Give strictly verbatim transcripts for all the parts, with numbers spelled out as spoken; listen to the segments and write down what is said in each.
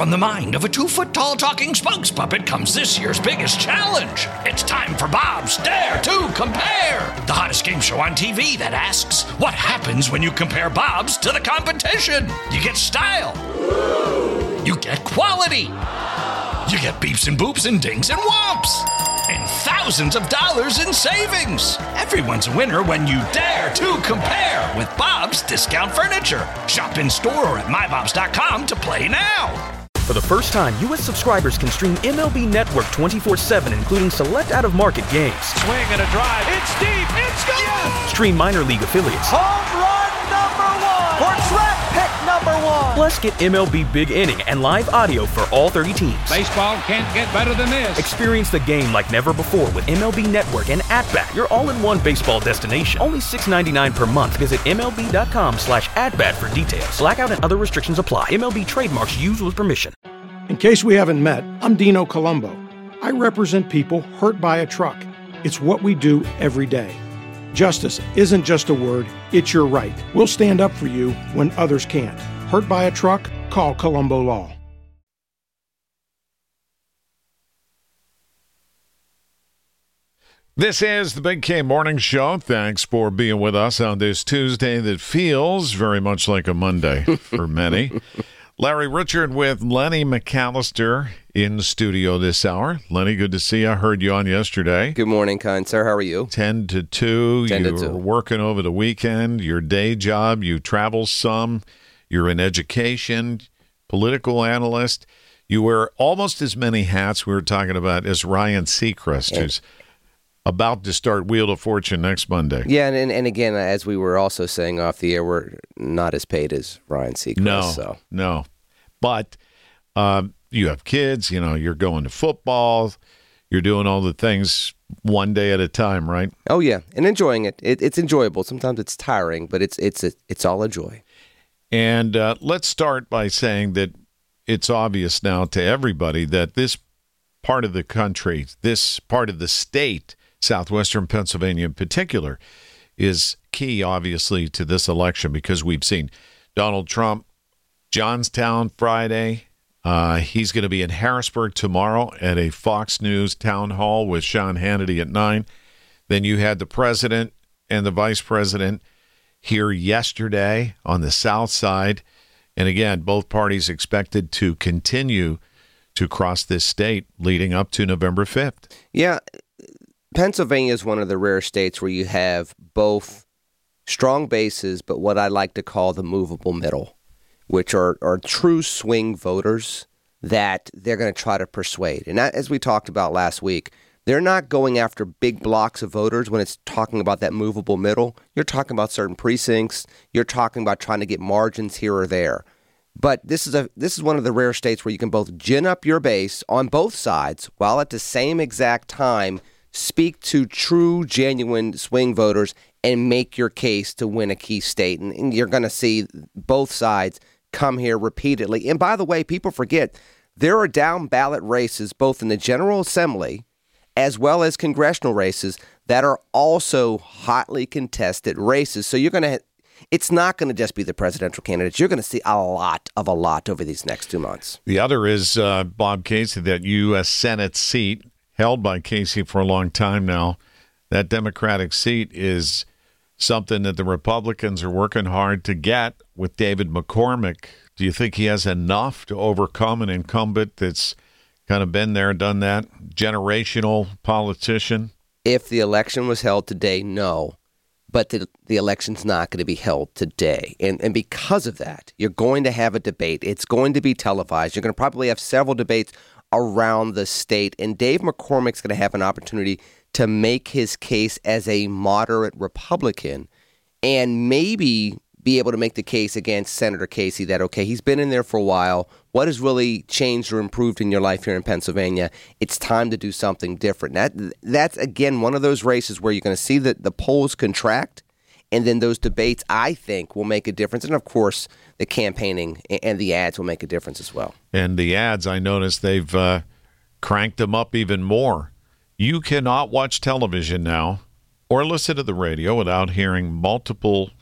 from the mind of a two-foot-tall talking spokes puppet comes this year's biggest challenge. It's time for Bob's Dare to Compare, the hottest game show on T V that asks, what happens when you compare Bob's to the competition? You get style. You get quality. You get beeps and boops and dings and whomps. And thousands of dollars in savings. Everyone's a winner when you dare to compare with Bob's Discount Furniture. Shop in store or at my bobs dot com to play now. For the first time, U S subscribers can stream M L B Network twenty-four seven, including select out-of-market games. Swing and a drive. It's deep. It's gone. Yes! Stream minor league affiliates. Home run number one. Or track pick number one. Plus, get M L B Big Inning and live audio for all thirty teams. Baseball can't get better than this. Experience the game like never before with M L B Network and At-Bat, your all-in-one baseball destination. Only six dollars and ninety-nine cents per month. Visit M L B dot com slash at-bat for details. Blackout and other restrictions apply. M L B trademarks used with permission. In case we haven't met, I'm Dino Colombo. I represent people hurt by a truck. It's what we do every day. Justice isn't just a word, it's your right. We'll stand up for you when others can't. Hurt by a truck? Call Colombo Law. This is the Big K Morning Show. Thanks for being with us on this Tuesday that feels very much like a Monday for many. Larry Richard with Lenny McAllister in the studio this hour. Lenny, good to see you. I heard you on yesterday. Good morning, kind sir. How are you? ten to two. ten you to were two. working over the weekend. Your day job. You travel some. You're in education, political analyst. You wear almost as many hats we were talking about as Ryan Seacrest, Yeah. who's about to start Wheel of Fortune next Monday. Yeah, and, and again, as we were also saying off the air, we're not as paid as Ryan Seacrest. No, so. no. But um, you have kids, you know, you're going to football, you're doing all the things one day at a time, right? Oh, yeah, and enjoying it. it. It's enjoyable. Sometimes it's tiring, but it's it's it's all a joy. And uh, let's start by saying that it's obvious now to everybody that this part of the country, this part of the state, southwestern Pennsylvania in particular, is key, obviously, to this election because we've seen Donald Trump, Johnstown Friday. Uh, he's going to be in Harrisburg tomorrow at a Fox News town hall with Sean Hannity at nine. Then you had the president and the vice president here yesterday on the south side. And again, both parties expected to continue to cross this state leading up to November fifth. Yeah, Pennsylvania is one of the rare states where you have both strong bases, but what I like to call the movable middle, which are, are true swing voters that they're going to try to persuade. And that, as we talked about last week, they're not going after big blocks of voters when it's talking about that movable middle. You're talking about certain precincts. You're talking about trying to get margins here or there. But this is a this is one of the rare states where you can both gin up your base on both sides while at the same exact time speak to true, genuine swing voters and make your case to win a key state. And, and you're going to see both sides come here repeatedly. And by the way, people forget there are down ballot races both in the General Assembly as well as congressional races that are also hotly contested races. So you're going to, it's not going to just be the presidential candidates. You're going to see a lot of a lot over these next two months. The other is uh, Bob Casey, that U S Senate seat held by Casey for a long time now. That Democratic seat is something that the Republicans are working hard to get with David McCormick. Do you think he has enough to overcome an incumbent that's kind of been there, done that, generational politician? If the election was held today, no. But the, the election's not going to be held today. And, and because of that, you're going to have a debate. It's going to be televised. You're going to probably have several debates around the state. And Dave McCormick's going to have an opportunity to make his case as a moderate Republican and maybe be able to make the case against Senator Casey that, okay, he's been in there for a while. What has really changed or improved in your life here in Pennsylvania? It's time to do something different. That That's, again, one of those races where you're going to see the, the polls contract, and then those debates, I think, will make a difference. And, of course, the campaigning and the ads will make a difference as well. And the ads, I noticed they've uh, cranked them up even more. You cannot watch television now or listen to the radio without hearing multiple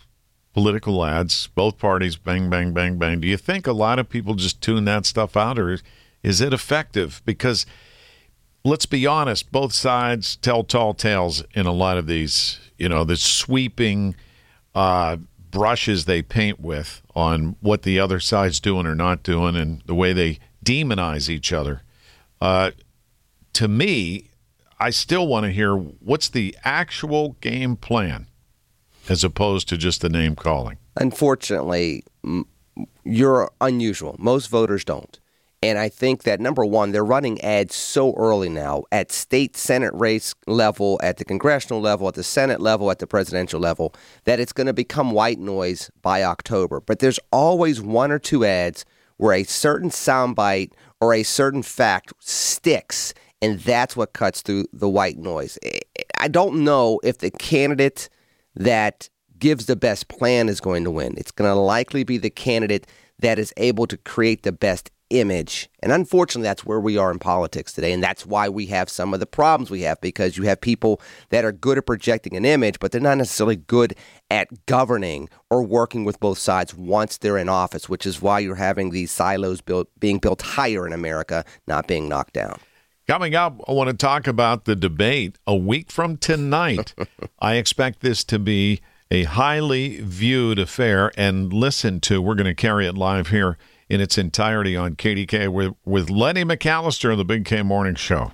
political ads, both parties, bang, bang, bang, bang. Do you think a lot of people just tune that stuff out, or is it effective? Because let's be honest, both sides tell tall tales in a lot of these, you know, the sweeping uh, brushes they paint with on what the other side's doing or not doing and the way they demonize each other. Uh, to me, I still want to hear what's the actual game plan as opposed to just the name calling. Unfortunately, you're unusual. Most voters don't. And I think that, number one, they're running ads so early now at state Senate race level, at the congressional level, at the Senate level, at the presidential level, that it's going to become white noise by October. But there's always one or two ads where a certain soundbite or a certain fact sticks, and that's what cuts through the white noise. I don't know if the candidate that gives the best plan is going to win. It's going to likely be the candidate that is able to create the best image. And unfortunately, that's where we are in politics today. And that's why we have some of the problems we have, because you have people that are good at projecting an image, but they're not necessarily good at governing or working with both sides once they're in office, which is why you're having these silos built, being built higher in America, not being knocked down. Coming up, I want to talk about the debate a week from tonight. I expect this to be a highly viewed affair and listened to. We're going to carry it live here in its entirety on K D K with, with Lenny McAllister of the Big K Morning Show.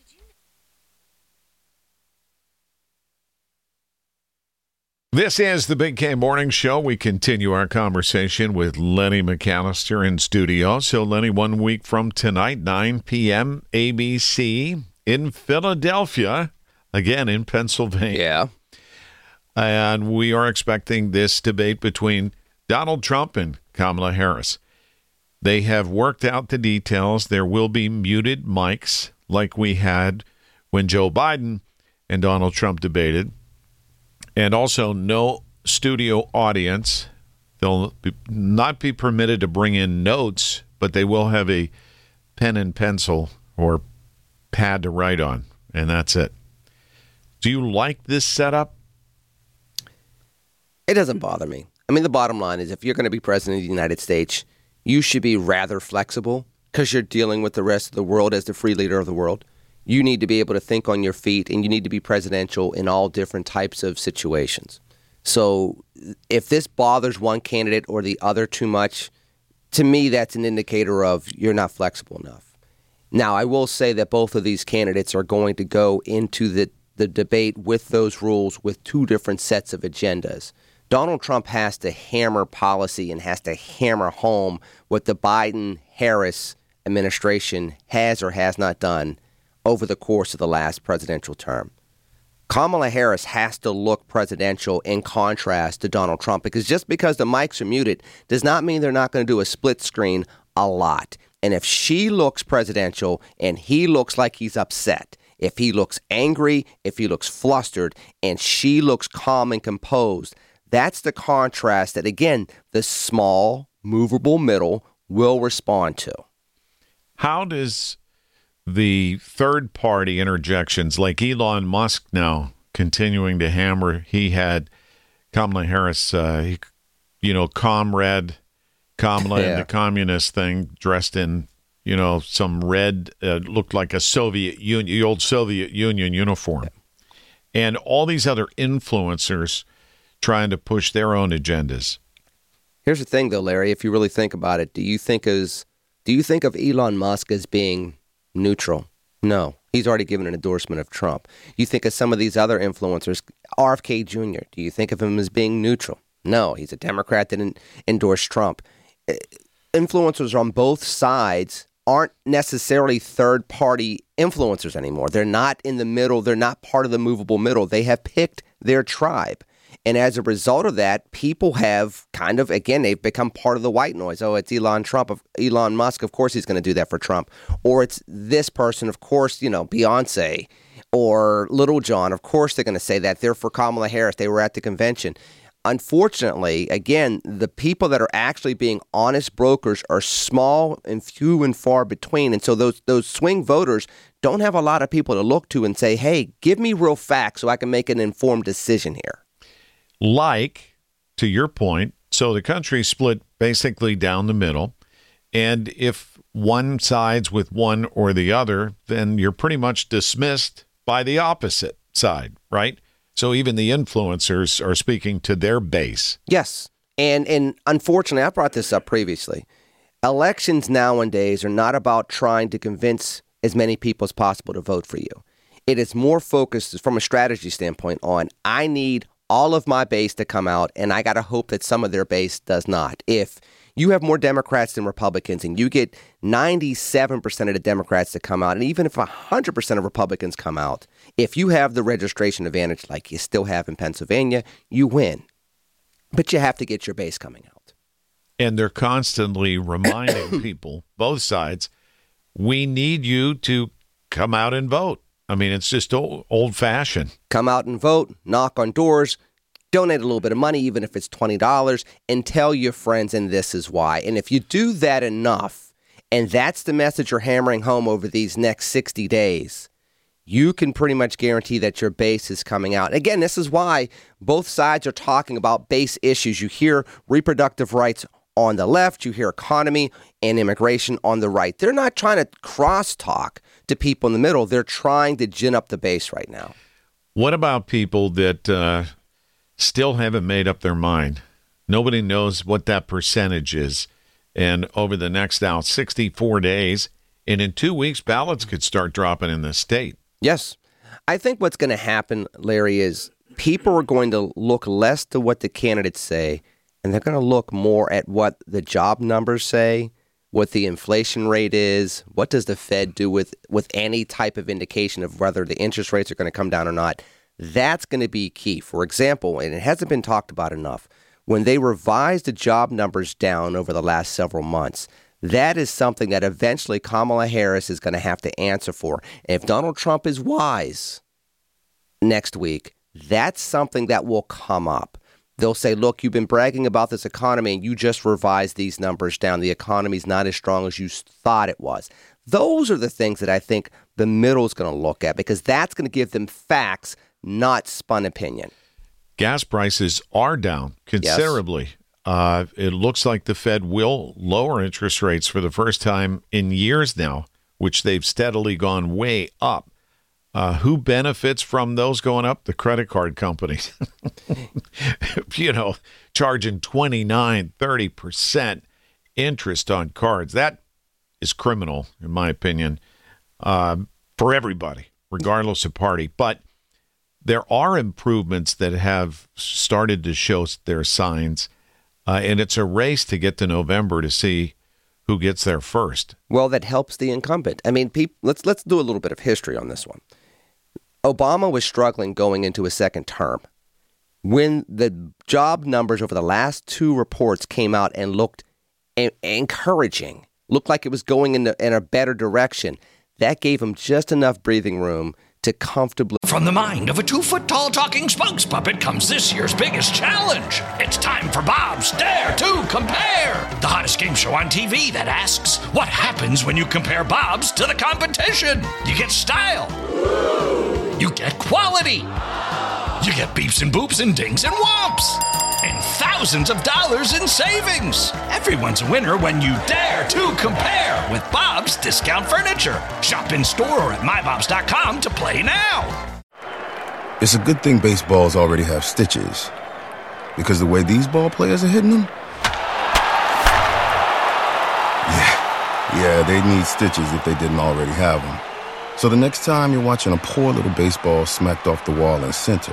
This is the Big K Morning Show. We continue our conversation with Lenny McAllister in studio. So, Lenny, one week from tonight, nine p.m., A B C in Philadelphia, again in Pennsylvania. Yeah. And we are expecting this debate between Donald Trump and Kamala Harris. They have worked out the details. There will be muted mics like we had when Joe Biden and Donald Trump debated. And also no studio audience. They'll be, not be permitted to bring in notes, but they will have a pen and pencil or pad to write on, and that's it. Do you like this setup? It doesn't bother me. I mean, the bottom line is if you're going to be president of the United States, you should be rather flexible because you're dealing with the rest of the world as the free leader of the world. You need to be able to think on your feet, and you need to be presidential in all different types of situations. So if this bothers one candidate or the other too much, to me, that's an indicator of you're not flexible enough. Now, I will say that both of these candidates are going to go into the, the debate with those rules with two different sets of agendas. Donald Trump has to hammer policy and has to hammer home what the Biden-Harris administration has or has not done over the course of the last presidential term. Kamala Harris has to look presidential in contrast to Donald Trump, because just because the mics are muted does not mean they're not going to do a split screen a lot. And if she looks presidential and he looks like he's upset, if he looks angry, if he looks flustered, and she looks calm and composed, that's the contrast that, again, the small, movable middle will respond to. How does the third-party interjections, like Elon Musk now continuing to hammer, he had Kamala Harris, uh, he, you know, comrade Kamala yeah. in the communist thing, dressed in, you know, some red, uh, looked like a Soviet Union, the old Soviet Union uniform. Yeah. And all these other influencers trying to push their own agendas. Here's the thing, though, Larry, if you really think about it, do you think as do you think of Elon Musk as being neutral? No. He's already given an endorsement of Trump. You think of some of these other influencers, R F K Junior, do you think of him as being neutral? No, he's a Democrat that didn't endorse Trump. Influencers on both sides aren't necessarily third-party influencers anymore. They're not in the middle. They're not part of the movable middle. They have picked their tribe. And as a result of that, people have kind of, again, they've become part of the white noise. Oh, it's Elon Trump, of Elon Musk. Of course he's going to do that for Trump. Or it's this person, of course, you know, Beyonce or Little John. Of course they're going to say that. They're for Kamala Harris. They were at the convention. Unfortunately, again, the people that are actually being honest brokers are small and few and far between. And so those those swing voters don't have a lot of people to look to and say, hey, give me real facts so I can make an informed decision here. Like to your point. So the country split basically down the middle. And if one sides with one or the other, then you're pretty much dismissed by the opposite side, right? So even the influencers are speaking to their base. Yes. And and unfortunately, I brought this up previously. Elections nowadays are not about trying to convince as many people as possible to vote for you. It is more focused from a strategy standpoint on, I need all of my base to come out, and I got to hope that some of their base does not. If you have more Democrats than Republicans, and you get ninety-seven percent of the Democrats to come out, and even if one hundred percent of Republicans come out, if you have the registration advantage like you still have in Pennsylvania, you win. But you have to get your base coming out. And they're constantly reminding people, both sides, we need you to come out and vote. I mean, it's just old, old-fashioned. Come out and vote, knock on doors, donate a little bit of money, even if it's twenty dollars, and tell your friends, and this is why. And if you do that enough, and that's the message you're hammering home over these next sixty days, you can pretty much guarantee that your base is coming out. Again, this is why both sides are talking about base issues. You hear reproductive rights on the left, you hear economy and immigration on the right. They're not trying to crosstalk to people in the middle. They're trying to gin up the base right now. What about people that uh, still haven't made up their mind? Nobody knows what that percentage is. And over the next now sixty-four days, and in two weeks, ballots could start dropping in the state. Yes. I think what's going to happen, Larry, is people are going to look less to what the candidates say, and they're going to look more at what the job numbers say, what the inflation rate is, what does the Fed do with, with any type of indication of whether the interest rates are going to come down or not. That's going to be key. For example, and it hasn't been talked about enough, when they revised the job numbers down over the last several months, that is something that eventually Kamala Harris is going to have to answer for. And if Donald Trump is wise next week, that's something that will come up. They'll say, look, you've been bragging about this economy and you just revised these numbers down. The economy's not as strong as you thought it was. Those are the things that I think the middle is going to look at, because that's going to give them facts, not spun opinion. Gas prices are down considerably. Yes. Uh, it looks like the Fed will lower interest rates for the first time in years now, which they've steadily gone way up. Uh, who benefits from those going up? The credit card companies. You know, charging twenty-nine, thirty percent interest on cards. That is criminal, in my opinion, uh, for everybody, regardless of party. But there are improvements that have started to show their signs. Uh, and it's a race to get to November to see who gets there first. Well, that helps the incumbent. I mean, people, let's let's do a little bit of history on this one. Obama was struggling going into his second term. When the job numbers over the last two reports came out and looked a- encouraging, looked like it was going in, the, in a better direction, that gave him just enough breathing room to comfortably... From the mind of a two-foot-tall talking spokes puppet comes this year's biggest challenge. It's time for Bob's Dare to Compare, the hottest game show on T V that asks, what happens when you compare Bob's to the competition? You get style. You get quality. You get beeps and boops and dings and whomps. And thousands of dollars in savings. Everyone's a winner when you dare to compare with Bob's Discount Furniture. Shop in store or at my bobs dot com to play now. It's a good thing baseballs already have stitches, because the way these ball players are hitting them, yeah, yeah, they need stitches if they didn't already have them. So the next time you're watching a poor little baseball smacked off the wall in center,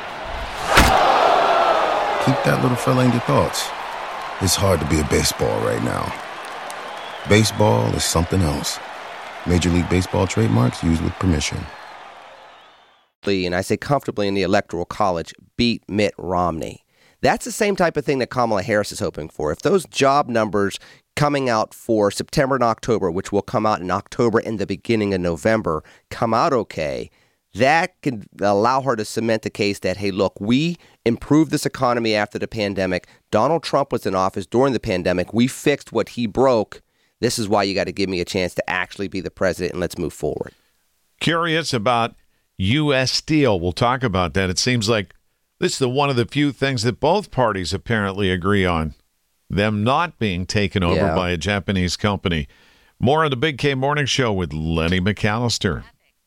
keep that little fella in your thoughts. It's hard to be a baseball right now. Baseball is something else. Major League Baseball trademarks used with permission. And I say comfortably in the Electoral College, beat Mitt Romney. That's the same type of thing that Kamala Harris is hoping for. If those job numbers coming out for September and October, which will come out in October and the beginning of November, come out okay, that can allow her to cement the case that, hey, look, we improved this economy after the pandemic. Donald Trump was in office during the pandemic. We fixed what he broke. This is why you got to give me a chance to actually be the president, and let's move forward. Curious about U S Steel. We'll talk about that. It seems like This is the, one of the few things that both parties apparently agree on, them not being taken over Yeah. by a Japanese company. More on the Big K Morning Show with Lenny McAllister.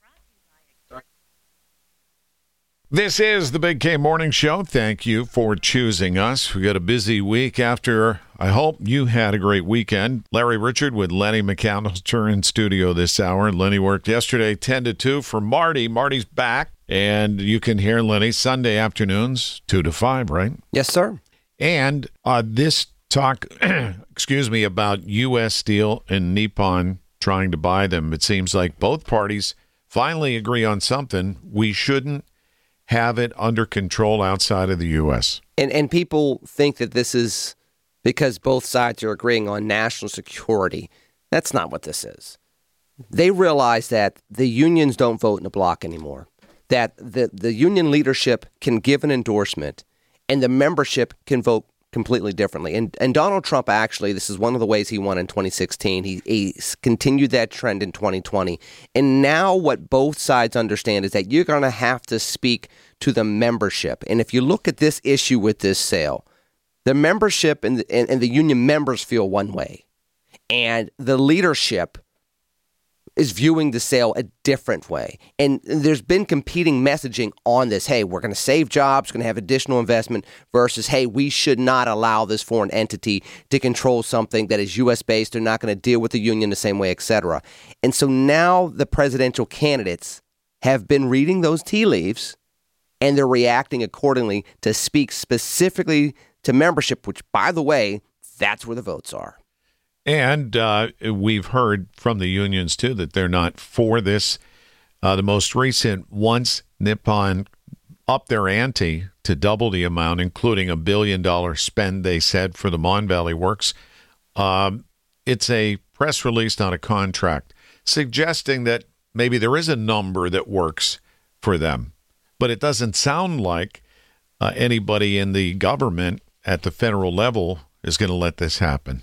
This is the Big K Morning Show. Thank you for choosing us. We got a busy week after. I hope you had a great weekend. Larry Richard with Lenny McAllister in studio this hour. Lenny worked yesterday ten to two for Marty. Marty's back, and you can hear Lenny Sunday afternoons two to five, right? Yes, sir. And uh, this talk, excuse me, about U S Steel and Nippon trying to buy them. It seems like both parties finally agree on something. We shouldn't have it under control outside of the U S. And and people think that this is because both sides are agreeing on national security. That's not what this is. They realize that the unions don't vote in a block anymore, that the, the union leadership can give an endorsement and the membership can vote completely differently. And and Donald Trump, actually, this is one of the ways he won in twenty sixteen. He, he continued that trend in twenty twenty. And now what both sides understand is that you're going to have to speak to the membership. And if you look at this issue with this sale, the membership and the, and, and the union members feel one way. And the leadership is viewing the sale a different way. And there's been competing messaging on this. Hey, we're going to save jobs, going to have additional investment versus, hey, we should not allow this foreign entity to control something that is U S based. They're not going to deal with the union the same way, et cetera. And so now the presidential candidates have been reading those tea leaves and they're reacting accordingly to speak specifically to membership, which, by the way, that's where the votes are. And uh, we've heard from the unions, too, that they're not for this. Uh, the most recent, once Nippon upped their ante to double the amount, including a billion dollar spend, they said, for the Mon Valley Works. Um, it's a press release, not a contract, suggesting that maybe there is a number that works for them. But it doesn't sound like uh, anybody in the government at the federal level is going to let this happen.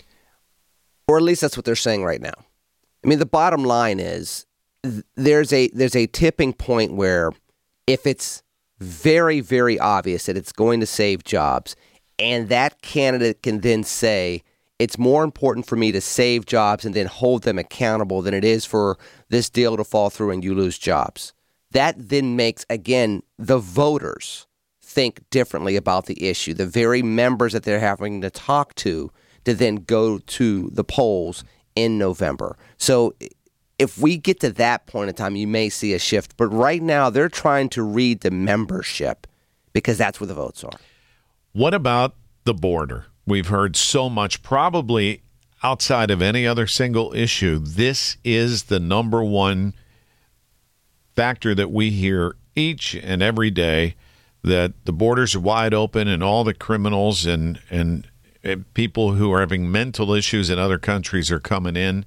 Or at least that's what they're saying right now. I mean, the bottom line is th- there's a there's a tipping point where if it's very, very obvious that it's going to save jobs, and that candidate can then say, it's more important for me to save jobs and then hold them accountable than it is for this deal to fall through and you lose jobs. That then makes, again, the voters think differently about the issue. The very members that they're having to talk to to then go to the polls in November. So if we get to that point in time, you may see a shift. But right now, they're trying to read the membership because that's where the votes are. What about the border? We've heard so much, probably outside of any other single issue. This is the number one factor that we hear each and every day, that the borders are wide open and all the criminals and, and people who are having mental issues in other countries are coming in.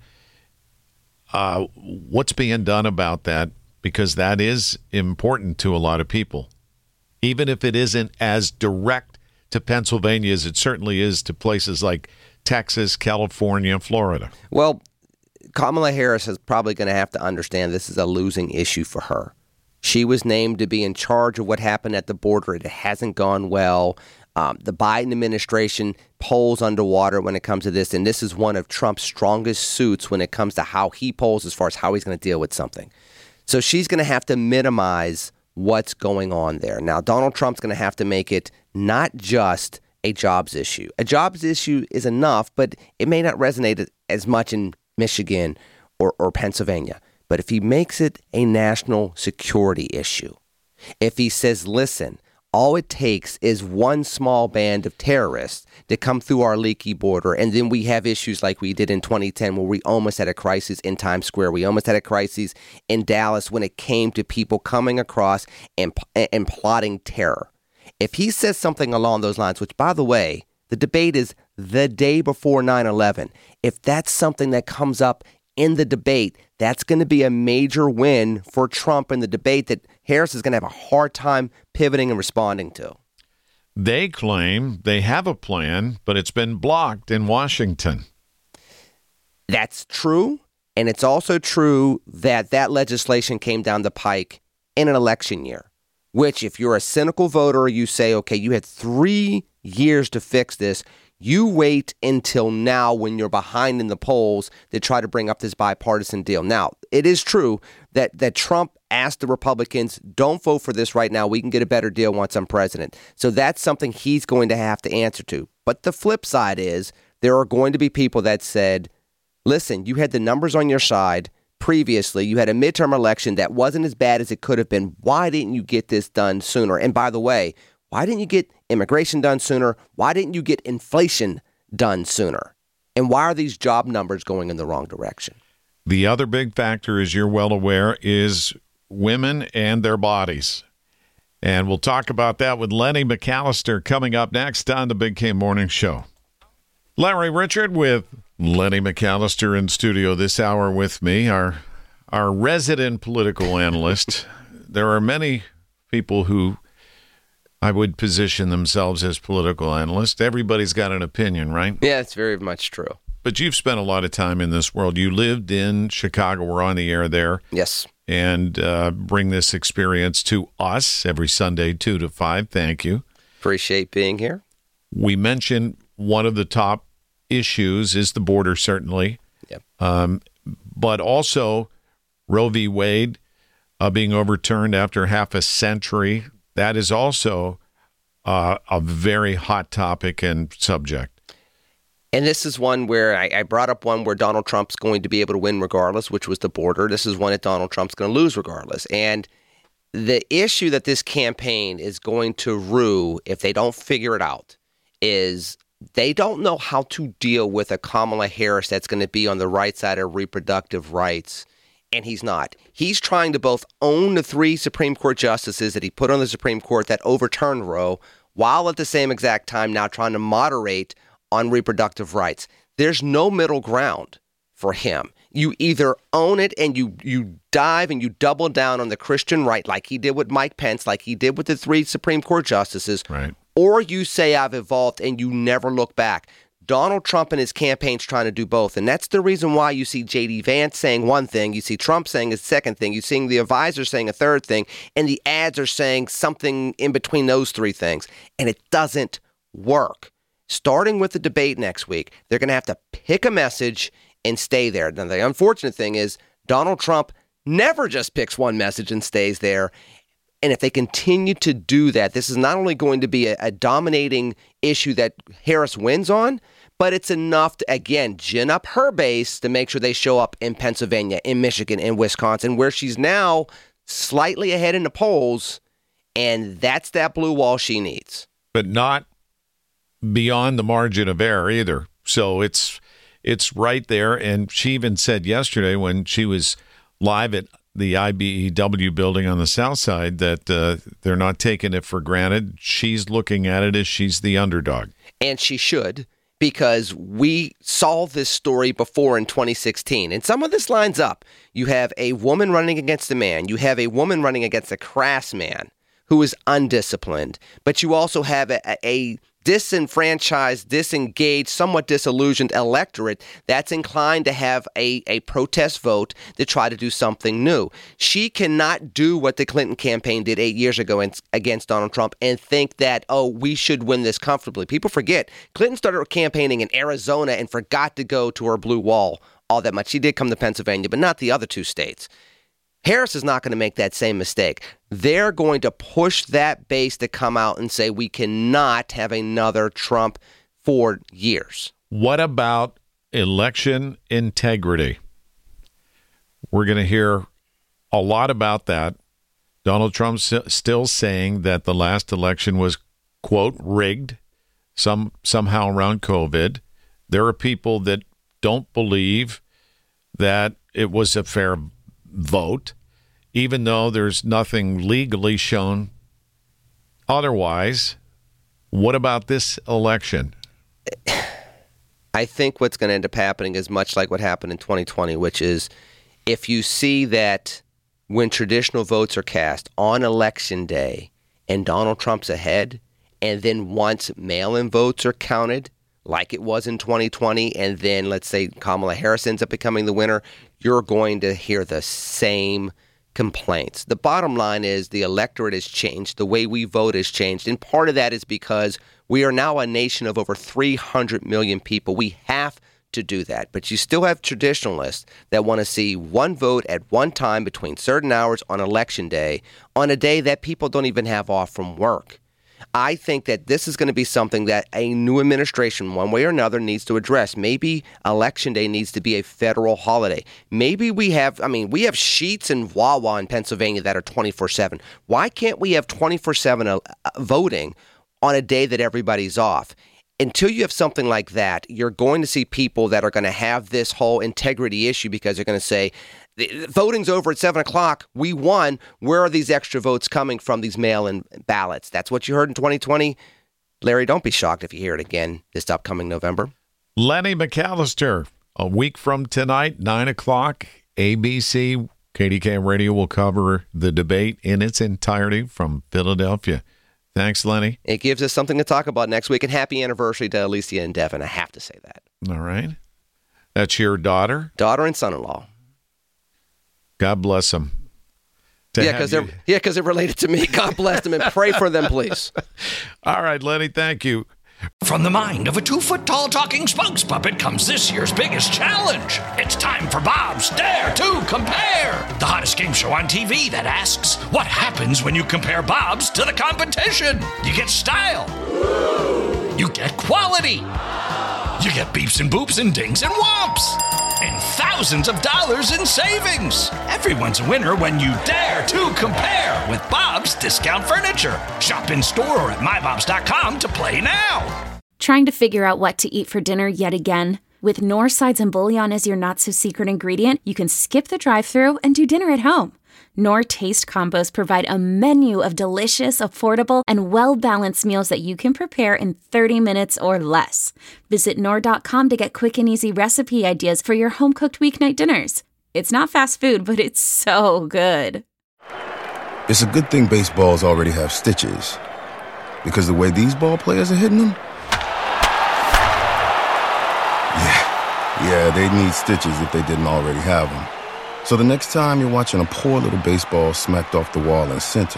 Uh, what's being done about that? Because that is important to a lot of people, even if it isn't as direct to Pennsylvania as it certainly is to places like Texas, California, Florida. Well, Kamala Harris is probably going to have to understand this is a losing issue for her. She was named to be in charge of what happened at the border. It hasn't gone well. Um, the Biden administration polls underwater when it comes to this, and this is one of Trump's strongest suits when it comes to how he polls as far as how he's going to deal with something. So she's going to have to minimize what's going on there. Now, Donald Trump's going to have to make it not just a jobs issue. A jobs issue is enough, but it may not resonate as much in Michigan or, or Pennsylvania. But if he makes it a national security issue, if he says, listen, all it takes is one small band of terrorists to come through our leaky border, and then we have issues like we did in twenty ten where we almost had a crisis in Times Square. We almost had a crisis in Dallas when it came to people coming across and, and plotting terror. If he says something along those lines, which, by the way, the debate is the day before nine eleven, if that's something that comes up in the debate, that's going to be a major win for Trump in the debate that Harris is going to have a hard time pivoting and responding to. They claim they have a plan, but it's been blocked in Washington. That's true. And it's also true that that legislation came down the pike in an election year which if you're a cynical voter, you say, okay, you had three years to fix this. You wait until now when you're behind in the polls to try to bring up this bipartisan deal. Now, it is true that, that Trump asked the Republicans, don't vote for this right now. We can get a better deal once I'm president. So that's something he's going to have to answer to. But the flip side is there are going to be people that said, listen, you had the numbers on your side previously. You had a midterm election that wasn't as bad as it could have been. Why didn't you get this done sooner? And by the way, why didn't you get immigration done sooner? Why didn't you get inflation done sooner? And why are these job numbers going in the wrong direction? The other big factor, as you're well aware, is women and their bodies. And we'll talk about that with Lenny McAllister coming up next on the Big K Morning Show. Larry Richard with Lenny McAllister in studio this hour with me, our, our resident political analyst. There are many people who I would position themselves as political analysts. Everybody's got an opinion, right? Yeah, it's very much true. But you've spent a lot of time in this world. You lived in Chicago. We're on the air there. Yes. And uh, bring this experience to us every Sunday, two to five. Thank you. Appreciate being here. We mentioned one of the top issues is the border, certainly. Yep. Um, but also Roe v. Wade uh, being overturned after half a century. That is also uh, a very hot topic and subject. And this is one where I, I brought up one where Donald Trump's going to be able to win regardless, which was the border. This is one that Donald Trump's going to lose regardless. And the issue that this campaign is going to rue if they don't figure it out is they don't know how to deal with a Kamala Harris that's going to be on the right side of reproductive rights. And he's not. He's trying to both own the three Supreme Court justices that he put on the Supreme Court that overturned Roe, while at the same exact time now trying to moderate on reproductive rights. There's no middle ground for him. You either own it and you you dive and you double down on the Christian right, like he did with Mike Pence, like he did with the three Supreme Court justices, right. Or you say I've evolved and you never look back. Donald Trump and his campaign's trying to do both. And that's the reason why you see J D Vance saying one thing, you see Trump saying a second thing, you're seeing the advisors saying a third thing, and the ads are saying something in between those three things. And it doesn't work. Starting with the debate next week, they're going to have to pick a message and stay there. Now, the unfortunate thing is Donald Trump never just picks one message and stays there. And if they continue to do that, this is not only going to be a, a dominating issue that Harris wins on, but it's enough to, again, gin up her base to make sure they show up in Pennsylvania, in Michigan, in Wisconsin, where she's now slightly ahead in the polls, and that's that blue wall she needs. But not beyond the margin of error either. So it's it's right there. And she even said yesterday when she was live at the I B E W building on the south side that uh, they're not taking it for granted. She's looking at it as she's the underdog. And she should, because we saw this story before in twenty sixteen. And some of this lines up. You have a woman running against a man. You have a woman running against a crass man who is undisciplined. But you also have a, a disenfranchised, disengaged, somewhat disillusioned electorate that's inclined to have a, a protest vote to try to do something new. She cannot do what the Clinton campaign did eight years ago in, against Donald Trump and think that, oh, we should win this comfortably. People forget, Clinton started campaigning in Arizona and forgot to go to her blue wall all that much. She did come to Pennsylvania, but not the other two states. Harris is not going to make that same mistake. They're going to push that base to come out and say we cannot have another Trump for years. What about election integrity? We're going to hear a lot about that. Donald Trump's still saying that the last election was, quote, rigged, some somehow around COVID. There are people that don't believe that it was a fair vote, even though there's nothing legally shown otherwise. What about this election? I think what's going to end up happening is much like what happened in twenty twenty, which is if you see that when traditional votes are cast on election day and Donald Trump's ahead, and then once mail-in votes are counted, like it was in twenty twenty, and then let's say Kamala Harris ends up becoming the winner, you're going to hear the same complaints. The bottom line is the electorate has changed. The way we vote has changed. And part of that is because we are now a nation of over three hundred million people. We have to do that. But you still have traditionalists that want to see one vote at one time between certain hours on election day, on a day that people don't even have off from work. I think that this is going to be something that a new administration, one way or another, needs to address. Maybe Election Day needs to be a federal holiday. Maybe we have, I mean, we have Sheetz and Wawa in Pennsylvania that are twenty-four seven. Why can't we have twenty-four seven voting on a day that everybody's off? Until you have something like that, you're going to see people that are going to have this whole integrity issue because they're going to say, voting's over at seven o'clock. We won. Where are these extra votes coming from, these mail-in ballots? That's what you heard in twenty twenty. Larry, don't be shocked if you hear it again this upcoming November. Lenny McAllister, a week from tonight, nine o'clock, A B C, K D K A M Radio will cover the debate in its entirety from Philadelphia. Thanks, Lenny. It gives us something to talk about next week, and happy anniversary to Alicia and Devin. I have to say that. All right. That's your daughter? Daughter and son-in-law. God bless them. Yeah, because they're yeah, because they're related to me. God bless them, and pray for them, please. All right, Lenny, thank you. From the mind of a two-foot-tall talking spokes puppet comes this year's biggest challenge. It's time for Bob's Dare to Compare, the hottest game show on T V that asks, what happens when you compare Bob's to the competition? You get style. You get quality. You get beeps and boops and dings and whomps. And thousands of dollars in savings. Everyone's a winner when you dare to compare with Bob's Discount Furniture. Shop in store or at my bobs dot com to play now. Trying to figure out what to eat for dinner yet again? With Knorr sides and bouillon as your not-so-secret ingredient, you can skip the drive-thru and do dinner at home. Knorr Taste Combos provide a menu of delicious, affordable, and well-balanced meals that you can prepare in thirty minutes or less. Visit Knorr dot com to get quick and easy recipe ideas for your home-cooked weeknight dinners. It's not fast food, but it's so good. It's a good thing baseballs already have stitches, because the way these ball players are hitting them, yeah, yeah, they'd need stitches if they didn't already have them. So the next time you're watching a poor little baseball smacked off the wall in center,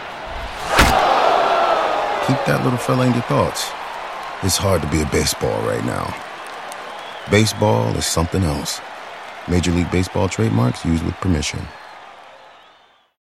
keep that little fella in your thoughts. It's hard to be a baseball right now. Baseball is something else. Major League Baseball trademarks used with permission.